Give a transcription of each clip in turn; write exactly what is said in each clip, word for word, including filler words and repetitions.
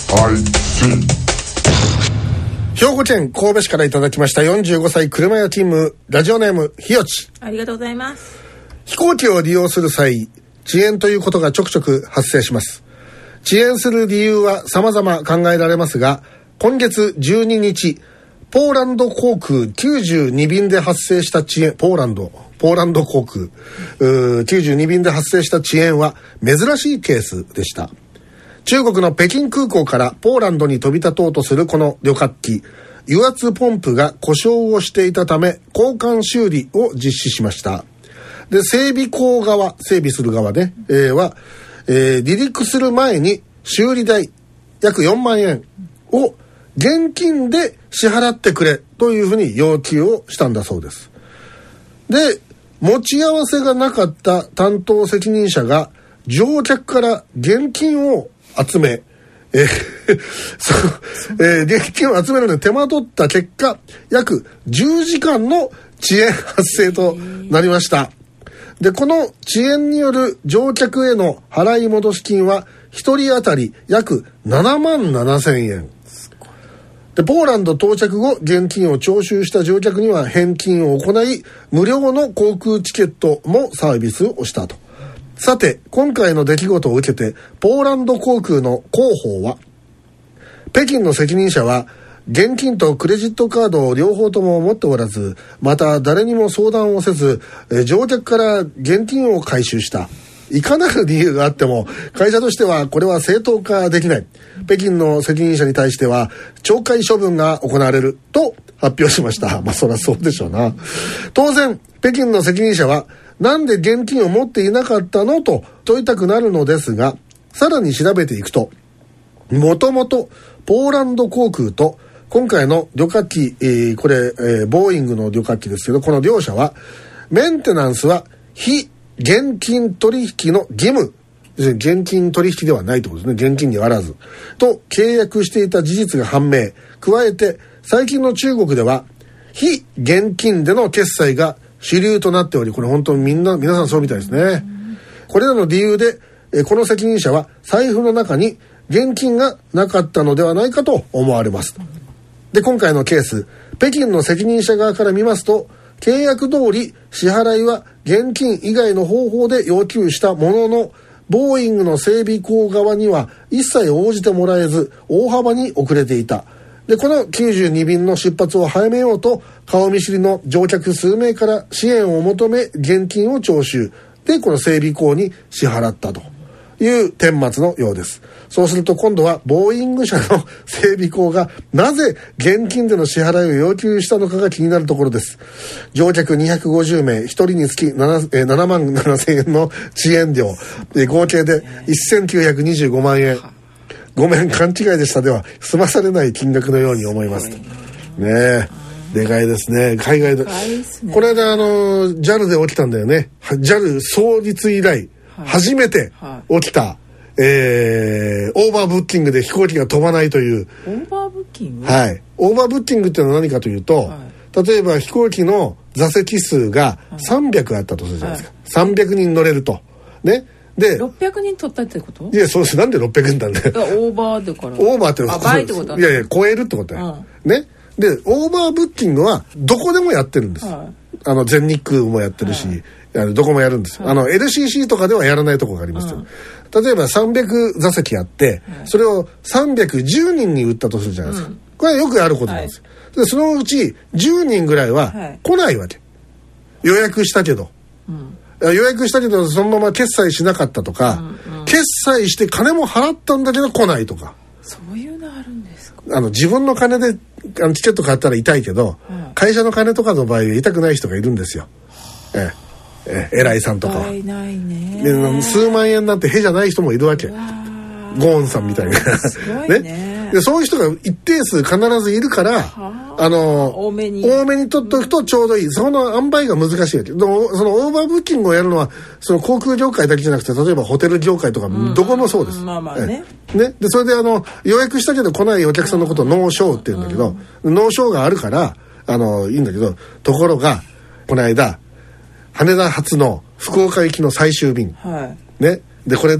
兵庫県神戸市からいただきましたよんじゅうごさい車屋勤務ラジオネームひよち。 ありがとうございます。 飛行機を利用する際、遅延ということがちょくちょく発生します。遅延する理由は様々考えられますが、今月じゅうににち、ポーランド航空きゅうじゅうにびんで発生した遅延、ポーランド、ポーランド航空きゅうじゅうにびんで発生した遅延は珍しいケースでした。中国の北京空港からポーランドに飛び立とうとするこの旅客機、油圧ポンプが故障をしていたため交換修理を実施しました。で、整備工側、整備する側ね、えー、は、えー、離陸する前に修理代約よんまんえんを現金で支払ってくれというふうに要求をしたんだそうです。で、持ち合わせがなかった担当責任者が乗客から現金を集め、えーそうえー、現金を集めるのに手間取った結果、約じゅうじかんの遅延発生となりました。で、この遅延による乗客への払い戻し金はひとり当たり約ななまんななせんえん。で、ポーランド到着後、現金を徴収した乗客には返金を行い、無料の航空チケットもサービスをしたと。さて、今回の出来事を受けて、ポーランド航空の広報は、北京の責任者は、現金とクレジットカードを両方とも持っておらず、また誰にも相談をせず、乗客から現金を回収した。いかなる理由があっても、会社としてはこれは正当化できない。北京の責任者に対しては、懲戒処分が行われると発表しました。まあ、そりゃそうでしょうな。当然、北京の責任者は、なんで現金を持っていなかったのと問いたくなるのですが、さらに調べていくと、もともとポーランド航空と今回の旅客機、えー、これ、えー、ボーイングの旅客機ですけど、この両社はメンテナンスは非現金取引の義務、現金取引ではないということですね。現金にあらずと契約していた事実が判明。加えて最近の中国では非現金での決済が主流となっており、これ本当にみんな皆さんそうみたいですね。これらの理由でえこの責任者は財布の中に現金がなかったのではないかと思われます。で、今回のケース、北京の責任者側から見ますと、契約通り支払いは現金以外の方法で要求したものの、ボーイングの整備工側には一切応じてもらえず、大幅に遅れていた。で、このきゅうじゅうにびんの出発を早めようと、顔見知りの乗客数名から支援を求め、現金を徴収。で、この整備工に支払ったという顛末のようです。そうすると今度はボーイング社の整備工がなぜ現金での支払いを要求したのかが気になるところです。乗客にひゃくごじゅうめい、ひとりにつき 7, ななまんななせんえんの遅延料、合計でせんきゅうひゃくにじゅうごまんえん。ごめん、勘違いでしたでは済まされない金額のように思います。ねえ、でかいですね。海外で、ね、これであの ジャル で起きたんだよね。 ジャル 創立以来初めて起きた、はい、えー、オーバーブッキングで飛行機が飛ばないという。 オーバーブッキング、 はい、オーバーブッキングってのは何かというと、はい、例えば飛行機の座席数がさんびゃくあったとするじゃないですか、はい、さんびゃくにん乗れるとね。でろっぴゃくにん取ったってこと？ いや、そうです。なんでろっぴゃくにんなんだよ。 オーバーだから。 オーバーってあ、倍ってこと？ いやいや、超えるってことだよ、うん、ね。で、オーバーブッキングはどこでもやってるんです、はい、あの全日空もやってるし、はい、あのどこもやるんです、はい、あの エルシーシー とかではやらないとこがありますよ、うん、例えばさんびゃく座席あって、はい、それをさんびゃくじゅうにんに売ったとするじゃないですか、うん、これはよくあることなんですよ、はい、でそのうちじゅうにんぐらいは来ないわけ、はい、予約したけど、うん、予約したけどそのまま決済しなかったとか、うんうん、決済して金も払ったんだけど来ないとか。 そういうのあるんですか？ あの自分の金であのチケット買ったら痛いけど、うん、会社の金とかの場合は痛くない人がいるんですよ、ええええ、偉いさんとかは。 いないね。 で数万円なんてへじゃない人もいるわけ。ゴーンさんみたいなすごいね。 ね、でそういう人が一定数必ずいるから、あの多めに多めに取っておくとちょうどいい、うん、その塩梅が難しいわけ。でもそのオーバーブッキングをやるのはその航空業界だけじゃなくて、例えばホテル業界とかどこもそうです、 うん、まあまあね。 ね、でそれであの予約したけど来ないお客さんのことをノーショーって言うんだけど、うん、ノーショーがあるからあのいいんだけど、ところがこの間羽田発の福岡行きの最終便、 はい、 ね、でこれで、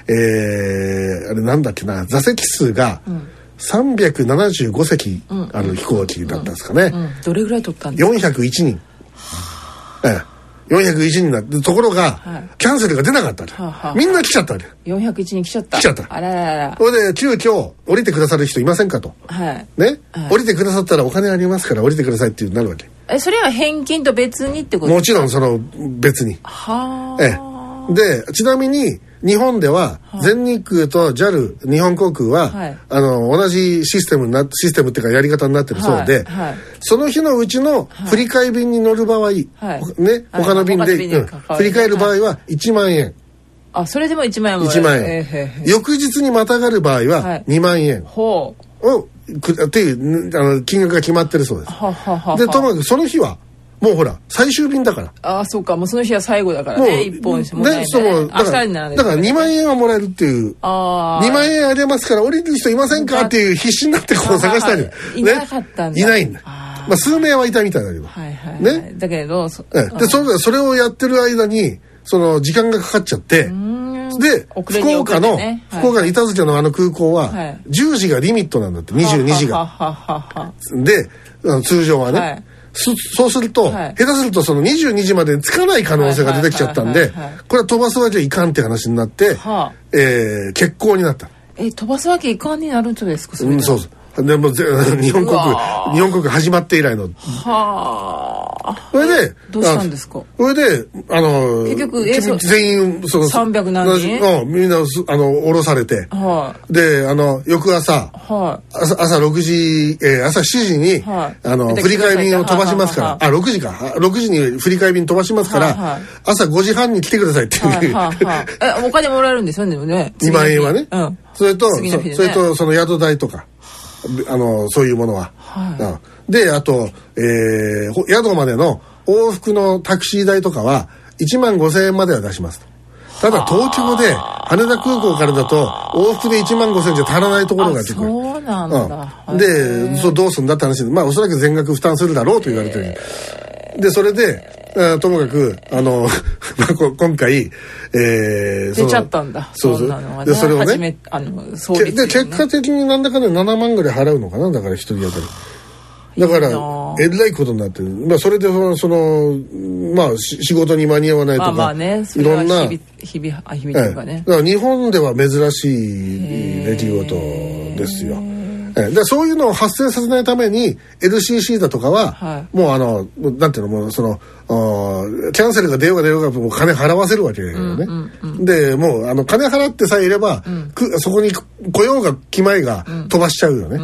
えー、あれなんだっけな、座席数がさんびゃくななじゅうごせきある飛行機だったんですかね、 うんうん、どれぐらい取ったんですか。 よんひゃくいちにん、ええよんひゃくいちにんだってところが、はい、キャンセルが出なかったわけ、はあはあ、みんな来ちゃったわけ。 よんひゃくいちにん来ちゃった来ちゃったあららら。 それで急遽降りてくださる人いませんかと、はいねはい、降りてくださったらお金ありますから降りてくださいってなるわけ。 えそれは返金と別にってことですか。 もちろんその別に。はええでちなみに日本では全日空と ジャル 日本航空は、はい、あの同じシステムになシステムっていうかやり方になってるそうで、はいはい、その日のうちの振り替え便に乗る場合、はい、ね、他の便で、はいうん、振り替える場合はいちまんえん、 あそれでもいちまんえんもらえる。 いちまんえん、えー、翌日にまたがる場合はにまんえん、はい、ほうをっていうあの金額が決まってるそうです。ははははでともかくその日はもうほら最終便だから。ああそうか、もうその日は最後だからね。一本しもないね。そうだからだからにまんえんはもらえるっていう。ああ。にまん円あげますから降りる人いませんかっていう必死になってこう探したり、ね。いなかったんだ。いないんだ。あまあ数名はいたみたいだけど。はいはい。ね。だけどそでそれそれをやってる間にその時間がかかっちゃって。で福岡の、ねはい、福岡の板塚のあの空港は、はい、じゅうじがリミットなんだって。にじゅうにじが。ははははで通常はね。はいそうすると、はい、下手するとそのにじゅうにじまでに着かない可能性が出てきちゃったんで、これは飛ばすわけいかんって話になって、はあえー、欠航になった。 え飛ばすわけいかんになるんですかそれ、 うん、そうそうでも日本国日本国始まって以来の。 はあ。 それでどうしたんですか。 それであの結局えそ全員そのさんびゃく何人うんみんなあの降ろされて、はい、であの翌朝、はい、朝朝ろくじ、えー、朝しちじに、はい、あの振り替え便を飛ばしますから、はあ、あろくじかろくじに振り替え便飛ばしますから、はあはあ、朝ごじはんに来てくださいっていう、はあはあ、 えお金もらえるんですよねでもねにまんえんはね、うん、それと そ, それとその宿代とかあのそういうものは、はい、であと、えー、宿までの往復のタクシー代とかはいちまんごせんえんまでは出しますと。ただ東京で羽田空港からだと往復でいちまんごせんえんじゃ足らないところがあってそうなんだ、 うん、でそどうするんだって話でまあおそらく全額負担するだろうと言われてる。でそれでともかくあの今回、えー、出ちゃったんだそうそう、ね、でそれをねあのそうですよねで結果的になんだかでななまんぐらい払うのかなだから一人当たりだからえらいことになってる、まあ、それでその、そのまあ仕事に間に合わないとか、まあまあね、いろんな日々 日々日々というかね、 だから日本では珍しい出来事ですよ。でそういうのを発生させないために エルシーシー だとかは、はい、もうあのなんていうのもうそのキャンセルが出ようが出ようがもう金払わせるわけだよね、うんうんうん、でもうあの金払ってさえいれば、うん、くそこに来ようが来まいが飛ばしちゃうよね、うん、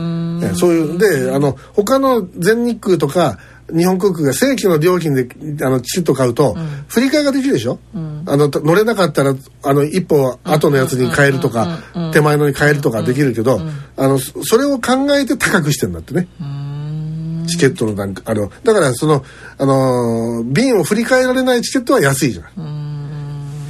ねそういうであの他の全日空とか日本航空が正規の料金であのチケット買うと、うん、振り替えができるでしょ、うん、あの乗れなかったらあの一歩後のやつに変えるとか、うん、手前のに変えるとかできるけど、うん、あのそれを考えて高くしてるんだってね、うん、チケットのなんかあのだからそのあの便を振り替えられないチケットは安いじゃない、うん、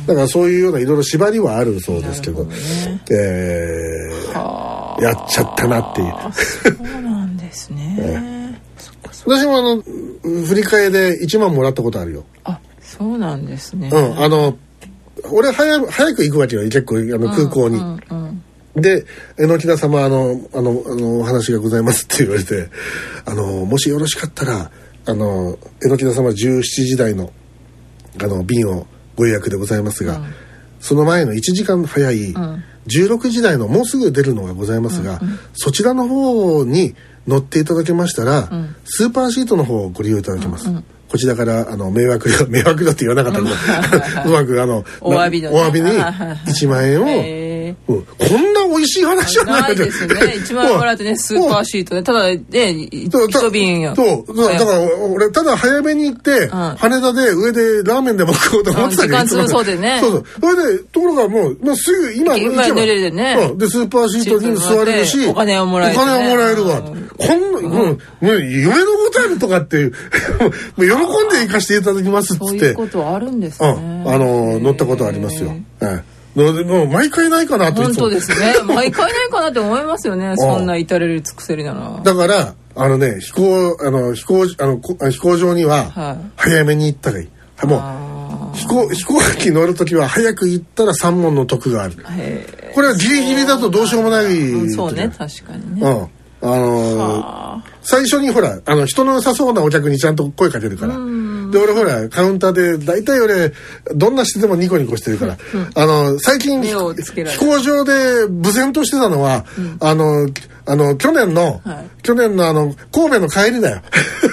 だからそういうようないろいろ縛りはあるそうですけど、ねえー、やっちゃったなっていうそうなんですね、えー私もあの振り替えでいちまんもらったことあるよ。 あ、そうなんですね。 うん、あの俺早早く行くわけよ結構あの空港に。うんうんうん、で榎田様あのあのあのお話がございますって言われて、あのもしよろしかったらあの榎田様じゅうしちじ台のあの便をご予約でございますが、うん、その前のいちじかん早いじゅうろくじ台のもうすぐ出るのがございますが、うんうん、そちらの方に乗っていただけましたら、うん、スーパーシートの方をご利用いただけます、うんうん、こちらからあの迷惑料迷惑料って言わなかったけどうまくあのお詫びの、 ね、お詫びにいちまんえんを、えーうん、こんな美味しい話じゃないですねいちまんえんもらってねスーパーシートでただね一便やそうだから俺ただ早めに行って、うん、羽田で上でラーメンでも食おうと思ってたけど、 うん、時間潰そうでねそうそうそれでところがもう、まあ、すぐ今今寝れるね、 うん、でスーパーシートに座れるしお金をもらえる、 ね、お金をもらえるわ、うん、こんな、うんうん、夢のごとあるとかっていう喜んで行かせていただきますっつってそういうことあるんですね、 うん、あの乗ったことありますよ、はいもう毎回ないかなと本当ですね毎回ないかなって思いますよねそんな至れり尽くせりならだからあのね飛行あの飛行あの飛行場には早めに行ったらいい、はい、もう飛行飛行機乗るときは早く行ったらさん問の得がある。これはギリギリだとどうしようもない、 うん、そうね、確かにね、 うんあのー、最初にほらあの人の良さそうなお客にちゃんと声かけるから、で俺ほらカウンターで大体俺どんな人でもニコニコしてるから、うん、あの最近飛行場で無然としてたのは、うん、あのあの去年の、はい、去年のあの神戸の帰りだよ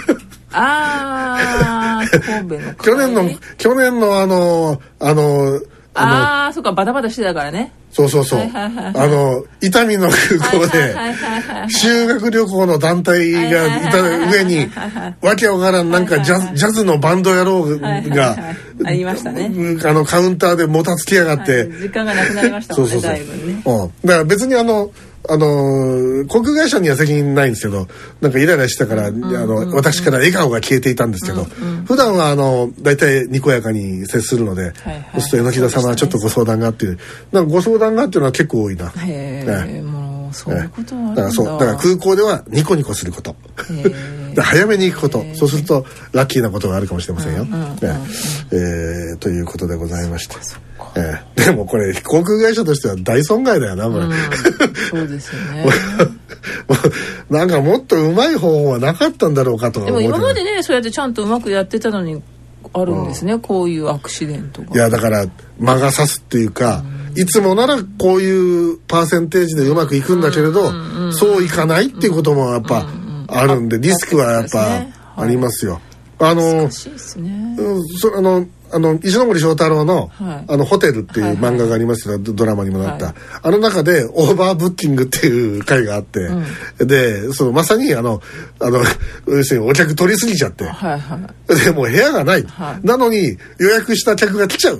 あー神戸の帰り去年の去年のあのあのああそうかバタバタしてたからね。 そうそうそう、はいはいはいはい、あの伊丹の空港で修学旅行の団体がいた上にわけわからんなんかジャズ、ジャズのバンド野郎がありましたね。 あのカウンターでもたつきやがって、 はい、時間がなくなりましたもんね。そうそうそうだいぶね、 うん、だから別にあのあの航空会社には責任ないんですけどなんかイライラしたから、うんうんうん、あの私から笑顔が消えていたんですけど、うんうん、普段はあの大体にこやかに接するので、はいはい、そうすると榎田様はちょっとご相談があっていうなんかご相談があっていうのは結構多いな。 へー、ね、もうそういうことはあるんだ。 だからそうだから空港ではニコニコすること早めに行くこと、そうするとラッキーなことがあるかもしれませんよ、うんうんうんうん、えー、ということでございまして、えー、でもこれ航空会社としては大損害だよなこれ、うん、 そうですよねなんかもっとうまい方法はなかったんだろうかとか思う。 でも今までねそうやってちゃんとうまくやってたのにあるんですね、うん、こういうアクシデントが。 いやだから魔が差すっていうか、うん、いつもならこういうパーセンテージでうまくいくんだけれど、うんうん、そういかないっていうこともやっぱあるんで、リスクはやっぱありますよ。あの難しいですね。うん、そあのあの石ノ森章太郎の、はい、あのホテルっていう漫画がありますけど、はいはい、ドラマにもなった、はい、あの中でオーバーブッキングっていう回があって、うん、でそのまさにあのあの要するにお客取りすぎちゃって、はいはい、でもう部屋がない、はい、なのに予約した客が来ちゃう、うん、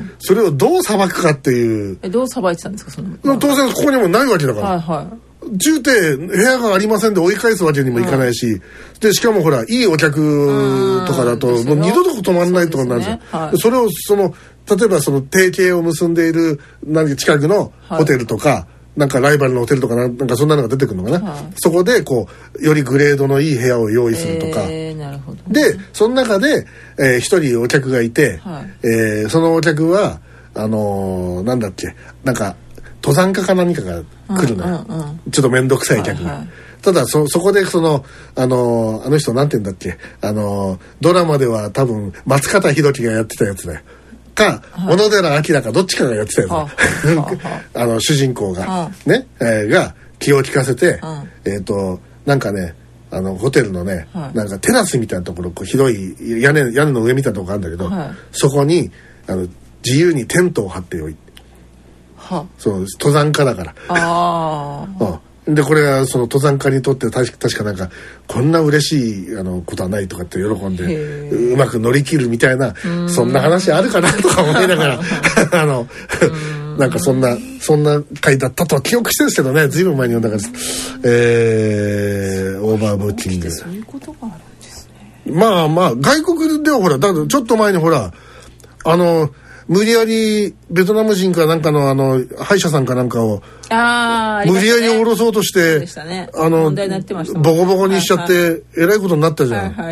それをどう裁くかっていう。 えどう裁いてたんですかその。 当然ここにもないわけだから、はいはい中低部屋がありませんで追い返すわけにもいかないし、うん、でしかもほらいいお客とかだともう二度と泊まらないとかになるんですよ。 そ, ねはい、それをその例えばその提携を結んでいる何か近くのホテルとか、はい、なんかライバルのホテルとかなんかそんなのが出てくるのかな、はい、そこでこうよりグレードのいい部屋を用意するとか、 えー、なるほどね、 でその中で一、えー、人お客がいて、はいえー、そのお客はあのー、なんだっけなんか登山家か何かが来るのよ、うんうんうん、ちょっと面倒くさい客が、はいはい、ただ そ, そこでそのあのあの人なんて言うんだっけあのドラマでは多分松方弘樹がやってたやつだよか、はい、小野寺明かどっちかがやってたやつだ、はい、あの主人公が、はい、ね、えー、が気を利かせて、はい、えっ、ー、となんかねあのホテルのね、はい、なんかテラスみたいなところこう広い屋根屋根の上みたいなところがあるんだけど、はい、そこにあの自由にテントを張っておいてそう登山家だからあ、うん、でこれがその登山家にとって確か、確かなんかこんな嬉しいあのことはないとかって喜んでうまく乗り切るみたいなそんな話あるかなとか思いながらあのなんかそんなそんな回だったとは記憶してるんですけどねずいぶん前に読んだからえー、オーバーブッキングそういうことがあるんですね。 まあまあ外国ではほらだちょっと前にほらあの無理やりベトナム人かなんかのあの歯医者さんかなんかをあ、 無理やり下ろそうとして、 ね、 あのボコボコにしちゃって、はいはい、えらいことになったじゃん、はいはい、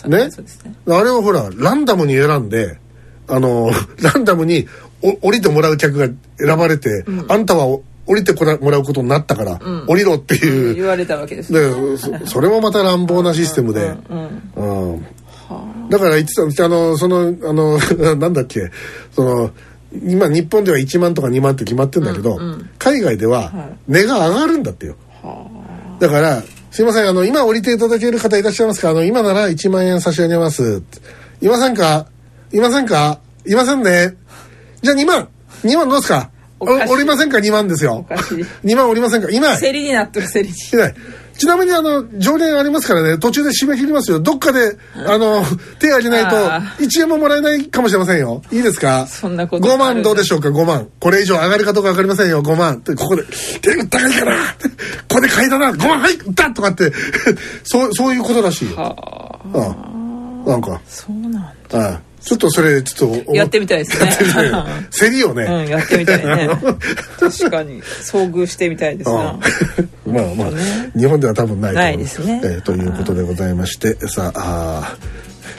ね、そうですね。あれはほらランダムに選んであのランダムに降りてもらう客が選ばれて、うん、あんたは降りてこらもらうことになったから、うん、降りろっていう、 言われたわけですね。 で そ, それもまた乱暴なシステムで、うんうんうんだから言ってたあのそのあのなんだっけその今日本ではいちまんとかにまんって決まってるんだけど、うんうん、海外では値が上がるんだってよ、はあ、だからすいませんあの今降りていただける方いらっしゃいますかあの今ならいちまんえん差し上げますいませんかいませんかいませんねじゃあにまんにまんどうですか降りませんかにまんですよおかしいにまん降りませんかいない競りになってる競りにいないちなみにあの上限ありますからね途中で締め切りますよどっかであの手を挙げないといちえんももらえないかもしれませんよいいですかそんなことごまんどうでしょうかごまんこれ以上上がるかどうか分かりませんよごまんここで手が高いからここで買いだなごまんはい売ったとかってそうそういうことらしいよはあなんかそうなんだああちょっとそれちょっとやってみたいですね競りをね、 うん、やってみたいね確かに遭遇してみたいですなまあまあ、ね、日本では多分ないとないですね、 えー、ということでございましてさあ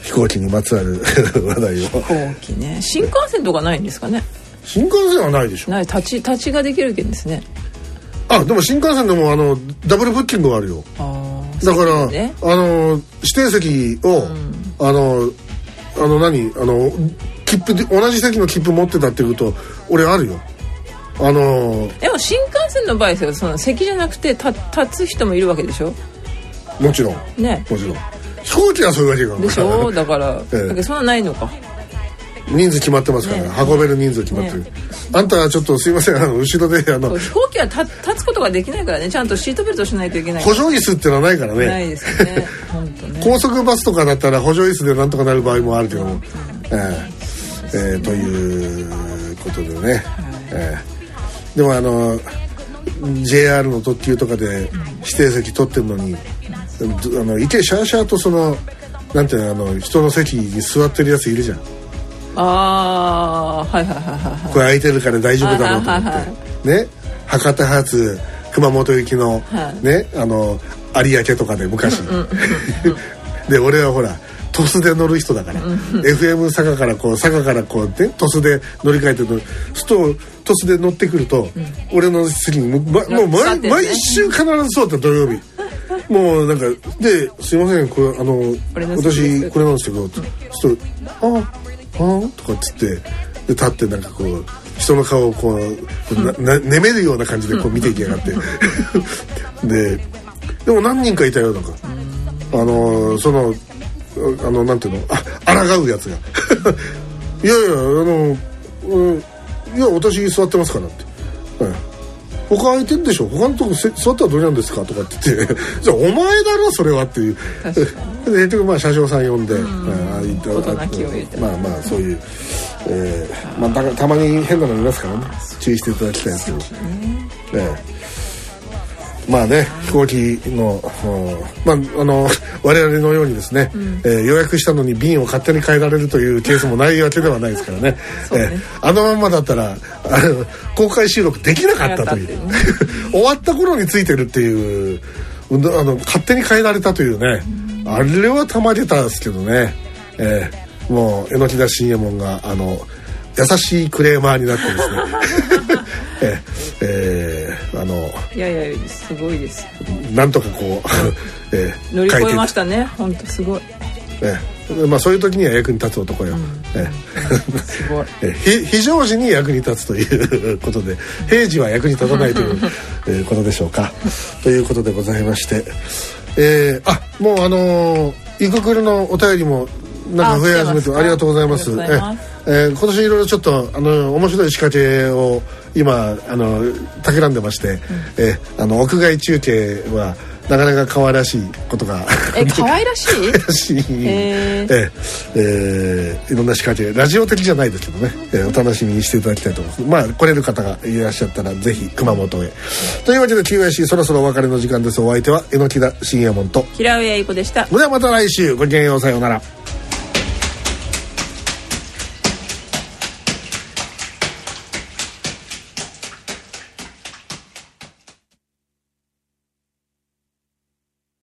飛行機にまつわる話題を。 飛行機ね。新幹線とかないんですかね。 新幹線はないでしょ。 ない、立ち立ちができるけんですね。 あ、でも新幹線でもあのダブルブッキングがあるよ。 あだから、 ね、 あの指定席を、うん、あのあの何あの切符で同じ席の切符持ってたっていうこと俺あるよ。あのでも新幹線の場合ですよ、その席じゃなくて立つ人もいるわけでしょ。 もちろんね、 もちろん飛行機はそういうわけがでしょ。だから、ええ、だけどそんなないのか。 人数決まってますから、ね、運べる人数決まってる、ね、あんたはちょっとすいません、あの後ろであの飛行機は立つことができないからね、ちゃんとシートベルトしないといけない。 補助椅子ってのはないからね。 ないですよね。本当ね。 高速バスとかだったら補助椅子でなんとかなる場合もあるけども、うんえーえー、ということでね、はいえー、でもあの ジェイアール の特急とかで指定席取ってるのに、うん、あのいけシャーシャーとそのなんていうの、あの人の席に座ってるやついるじゃん。 あーはいはいはいはい。 これ空いてるから大丈夫だろうと思って、はいはいはい、ね、博多発熊本行きの、はい、ね、あの有明とかで昔で俺はほらトスで乗る人だからエフエム 坂からこう坂からこうねトスで乗り換えてるすとトスで乗ってくると、うん、俺の席にも、ま、もう 毎, 毎週必ずそうだった土曜日もうなんかですいませんこれあの私これなんですけど、うん、そうああとかっつってで立ってなんかこう人の顔をこうななねめるような感じでこう見ていきやがってででも何人かいたよなんかあのそのあのなんていうのあ抗うやつがいやいやあの、うん、いや私座ってますからって、はい、他空いてるでしょ他のとこ座ったらどうなんですかとかって言ってじゃあお前だろそれはっていうで結局まあ車掌さん呼んで事なきを言ってまあまあそういう、えーまあ、だたまに変なの見ますからね注意していただきたいんですけど、ねえまあね、飛行機の、まあ、あの我々のようにですね、うんえー、予約したのに便を勝手に変えられるというケースもないわけではないですからねね、えー、あのまんまだったらあの公開収録できなかったという、ね、終わった頃についてるっていうあの勝手に変えられたというね、うん、あれはたまげたんですけどね、えー、もう榎田信右衛門があの優しいクレーマーになってですねええー、あのいやいやすごいですなんとかこう、 えー、乗り越えましたね本当すごい、 えーまあ、そういう時には役に立つ男よ、うんえー、すごいえー、非常時に役に立つということで平時は役に立たないという、えー、ことでしょうかということでございまして、えー、あもうあのー、イククルのお便りもなんか増え始めてありがとうございます。えー、今年いろいろちょっとあの面白い仕掛けを今あの企んでまして、うん、えー、あの屋外中継はなかなか可愛らしいことがえ可愛らしい可愛らしい、えーえーえー、いろんな仕掛けラジオ的じゃないですけどね、えー、お楽しみにしていただきたいと思います。まあ来れる方がいらっしゃったらぜひ熊本へというわけで キューアイシー そろそろお別れの時間です。お相手は榎田信右衛門と平上英子でした。 それではまた来週ごきげんようさようなら。